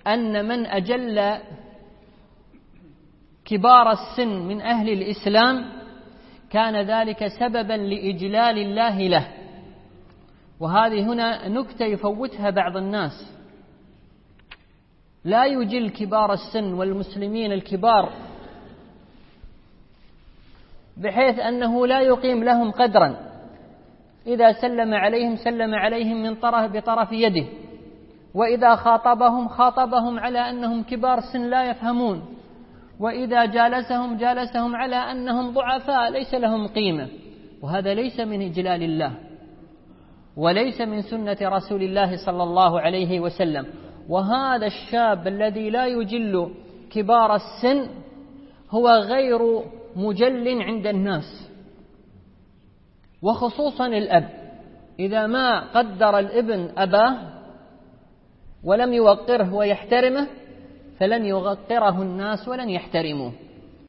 أن من أجل كبار السن من أهل الإسلام كان ذلك سببا لإجلال الله له. وهذه هنا نكتة يفوتها بعض الناس، لا يجل كبار السن والمسلمين الكبار بحيث أنه لا يقيم لهم قدرا، إذا سلم عليهم سلم عليهم بطرف يده، وإذا خاطبهم على أنهم كبار سن لا يفهمون، وإذا جالسهم على أنهم ضعفاء ليس لهم قيمة. وهذا ليس من إجلال الله، وليس من سنة رسول الله صلى الله عليه وسلم. وهذا الشاب الذي لا يجل كبار السن هو غير مجل عند الناس، وخصوصا الأب. إذا ما قدر الابن أباه ولم يوقره ويحترمه فلن يوقره الناس ولن يحترموه.